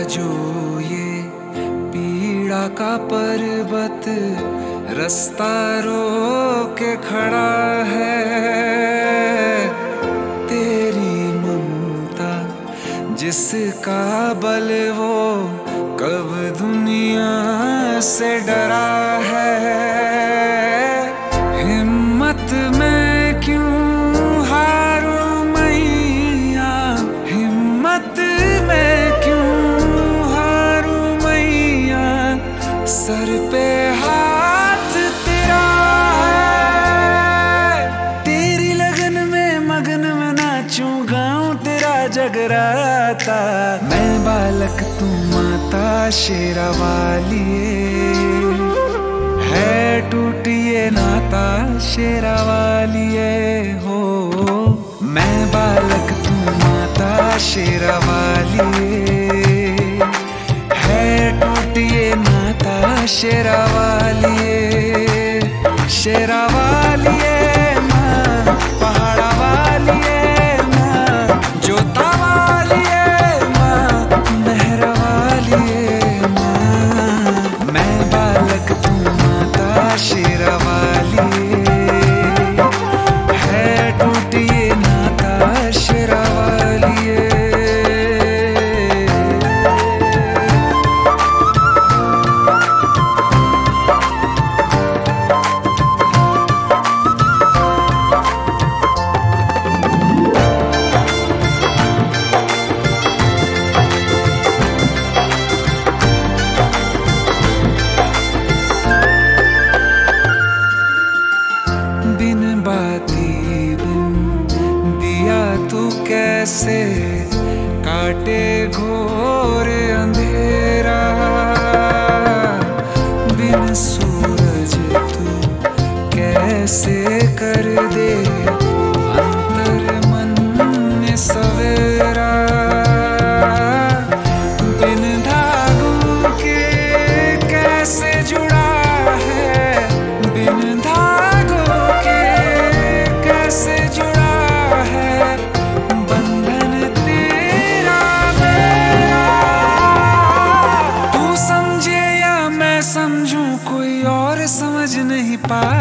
जो ये पीड़ा का पर्वत रास्ता रोक के खड़ा है, तेरी ममता जिसका बल वो कब दुनिया से डरा है। हिम्मत में क्यों हारूं मैया, हिम्मत में क्यों हारूं मैया, सर पे हाथ तेरा है। तेरी लगन में मगन में नाचूं गाऊं तेरा जगराता, मैं बालक तू माता शेरा वाली है, टूटिए नाता शेरा वाली हो। मैं बालक तू माता शेरा वाली है, टूटिए नाता शेरा वाली, शेरा वाली माँ, पहाड़ा वाली माँ, जोता वाली माँ, मेहर वाली माँ। मैं बालक तू माता शेरा वाली है, टूटिए नाता शेरा वाली। बिन बाती बिन दिया तू कैसे काटे घोर अंधेरा, बिन सूरज तू कैसे कर दे अंतर मन में सवेरा। बिन धागों के कैसे जुड़ा है, बिन धागों के कैसे जुड़ा है बंधन तेरा मेरा। तू समझे या मैं समझूं कोई और समझ नहीं पा